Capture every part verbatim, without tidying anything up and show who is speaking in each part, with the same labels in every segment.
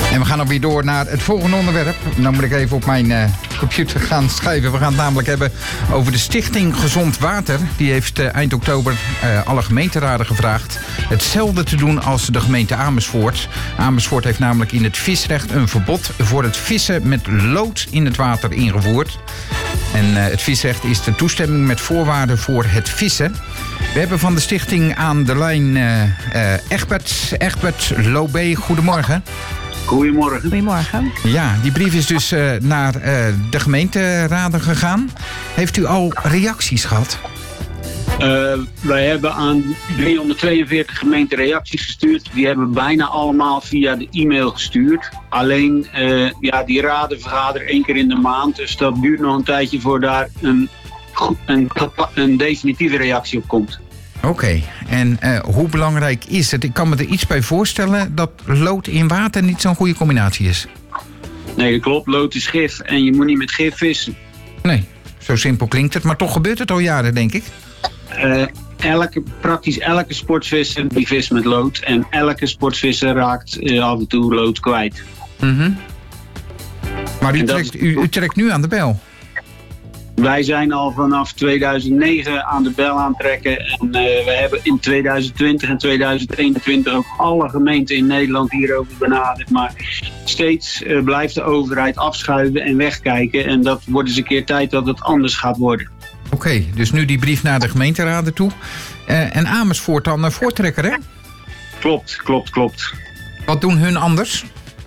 Speaker 1: En we gaan dan weer door naar het volgende onderwerp. Nou moet ik even op mijn uh, computer gaan schrijven. We gaan het namelijk hebben over de Stichting Gezond Water. Die heeft uh, eind oktober uh, alle gemeenteraden gevraagd hetzelfde te doen als de gemeente Amersfoort. Amersfoort heeft namelijk in het visrecht een verbod voor het vissen met lood in het water ingevoerd. En uh, het visrecht is de toestemming met voorwaarden voor het vissen. We hebben van de stichting aan de lijn uh, uh, Egbert, Egbert Lobé. Goedemorgen.
Speaker 2: Goedemorgen.
Speaker 3: Goedemorgen.
Speaker 1: Ja, die brief is dus uh, naar uh, de gemeenteraden gegaan. Heeft u al reacties gehad?
Speaker 2: Uh, wij hebben aan driehonderdtweeënveertig gemeenten reacties gestuurd. Die hebben bijna allemaal via de e-mail gestuurd. Alleen, uh, ja, die raden vergaderen één keer in de maand. Dus dat duurt nog een tijdje voor daar een, een, een definitieve reactie op komt.
Speaker 1: Oké, okay. En uh, hoe belangrijk is het? Ik kan me er iets bij voorstellen dat lood in water niet zo'n goede combinatie is.
Speaker 2: Nee, dat klopt. Lood is gif en je moet niet met gif vissen.
Speaker 1: Nee, zo simpel klinkt het. Maar toch gebeurt het al jaren, denk ik.
Speaker 2: Uh, elke, praktisch elke sportvisser die vist met lood. En elke sportvisser raakt uh, af en toe lood kwijt.
Speaker 1: Mm-hmm. Maar u trekt,
Speaker 2: is...
Speaker 1: u, u trekt nu aan de bel.
Speaker 2: Wij zijn al vanaf tweeduizend negen aan de bel aantrekken. En uh, we hebben in tweeduizend twintig en tweeduizend eenentwintig ook alle gemeenten in Nederland hierover benaderd. Maar steeds uh, blijft de overheid afschuiven en wegkijken. En dat wordt eens een keer tijd dat het anders gaat worden.
Speaker 1: Oké, okay, dus nu die brief naar de gemeenteraden toe. Uh, en Amersfoort dan uh, voortrekker, hè?
Speaker 2: Klopt, klopt, klopt.
Speaker 1: Wat doen hun anders?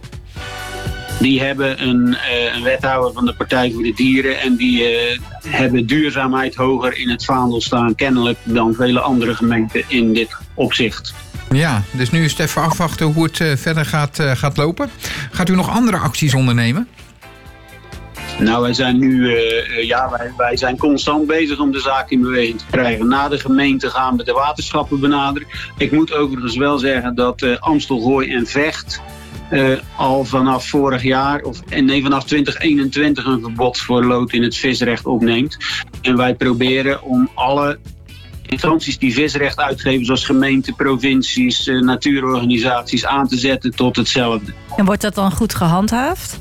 Speaker 2: Die hebben een, uh, een wethouder van de Partij voor de Dieren en die uh, hebben duurzaamheid hoger in het vaandel staan, kennelijk, dan vele andere gemeenten in dit opzicht.
Speaker 1: Ja, dus nu is het even afwachten hoe het uh, verder gaat, uh, gaat lopen. Gaat u nog andere acties ondernemen?
Speaker 2: Nou, wij zijn nu, uh, ja, wij, wij zijn constant bezig om de zaak in beweging te krijgen. Na de gemeente gaan we de waterschappen benaderen. Ik moet overigens wel zeggen dat uh, Amstelgooi en Vecht Uh, al vanaf vorig jaar, of nee, vanaf twintig eenentwintig een verbod voor lood in het visrecht opneemt. En wij proberen om alle instanties die visrecht uitgeven, zoals gemeenten, provincies, uh, natuurorganisaties, aan te zetten tot hetzelfde.
Speaker 3: En wordt dat dan goed gehandhaafd?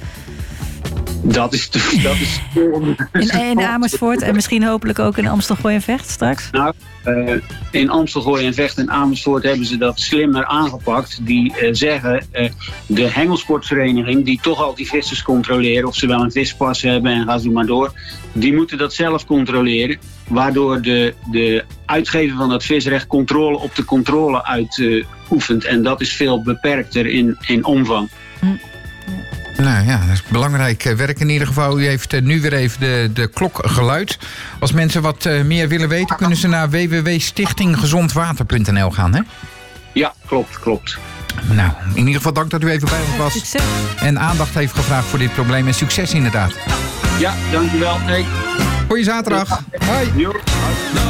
Speaker 2: Dat is, de, dat is
Speaker 3: in, in Amersfoort en misschien hopelijk ook in Amstelgooi en Vecht straks?
Speaker 2: Nou, uh, in Amstelgooi en Vecht en Amersfoort hebben ze dat slimmer aangepakt. Die uh, zeggen, uh, de hengelsportvereniging die toch al die vissers controleren, of ze wel een vispas hebben en gaan ze maar door, die moeten dat zelf controleren. Waardoor de, de uitgever van dat visrecht controle op de controle uitoefent. Uh, en dat is veel beperkter in, in omvang.
Speaker 3: Hm.
Speaker 1: Nou ja, dat is belangrijk werk in ieder geval. U heeft nu weer even de, de klok geluid. Als mensen wat meer willen weten, kunnen ze naar w w w punt stichting gezond water punt n l gaan, hè?
Speaker 2: Ja, klopt, klopt.
Speaker 1: Nou, in ieder geval dank dat u even bij ons was.
Speaker 3: Succes.
Speaker 1: En aandacht heeft gevraagd voor dit probleem. En succes inderdaad.
Speaker 2: Ja, dankjewel. Hey.
Speaker 1: Goeie zaterdag. Hoi.
Speaker 2: Jo.